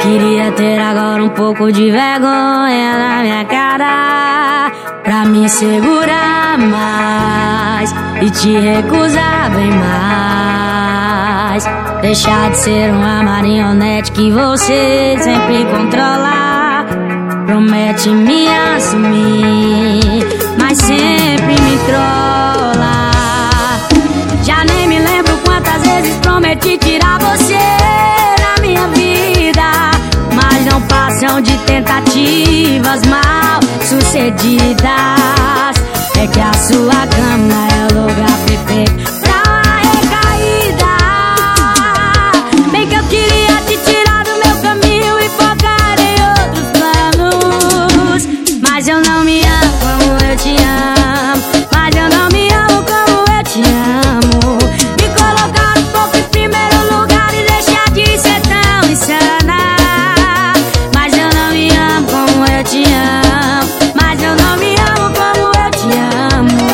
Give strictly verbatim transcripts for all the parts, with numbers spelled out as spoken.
queria ter agora um pouco de vergonha na minha cara, pra me segurar mais e te recusar bem mais. Deixar de ser uma marionete que você sempre controla. Promete me assumir, mas sempre me trola. Já nem me lembro quantas vezes prometi tirar você da minha vida, mas não passam de tentativas mal sucedidas. É que a sua cama é o lugar perfeito pra uma recaída. Bem que eu queria te tirar do meu caminho e focar em outros planos, mas eu não me amo como eu te amo, mas eu não me amo como eu te amo. Me colocar um pouco em primeiro lugar e deixar de ser tão insana, mas eu não me amo como eu te amo, mas eu não me amo como eu te amo.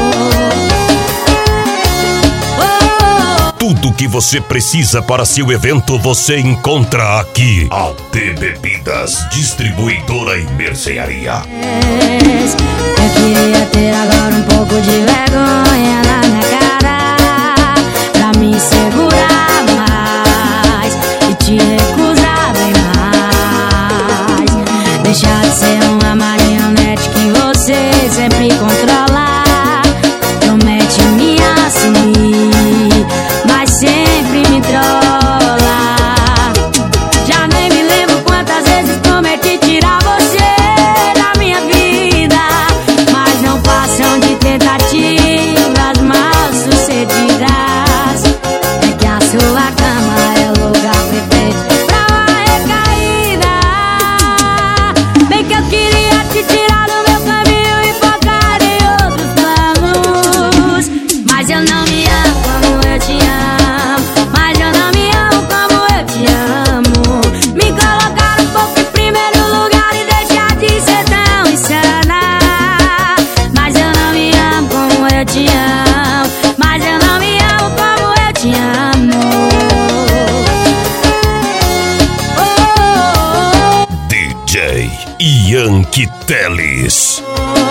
Oh, oh, oh. Tudo que você precisa para seu evento você encontra aqui. A T Bebidas, distribuidora e mercearia. Eu queria ter agora um pouco de vergonha na minha cara, pra me segurar mais e te recusar bem mais. Deixar de ser uma marionete que você sempre controla. Promete me assumir, mas sempre me trola. Já nem me lembro quantas vezes prometi tirar você da minha vida, mas não passam de tentativas mal sucedidas. É que a sua cama é o lugar perfeito pra uma recaída. Bem que eu queria te tirar do meu caminho e focar em outros planos, mas eu não me amo como eu te amo, mas eu não me amo como eu te amo. Me colocar um pouco em primeiro lugar e deixar de ser tão insana, mas eu não me amo como eu te amo, mas eu não me amo como eu te amo. Oh, oh, oh. D J Yankee Teles. Oh,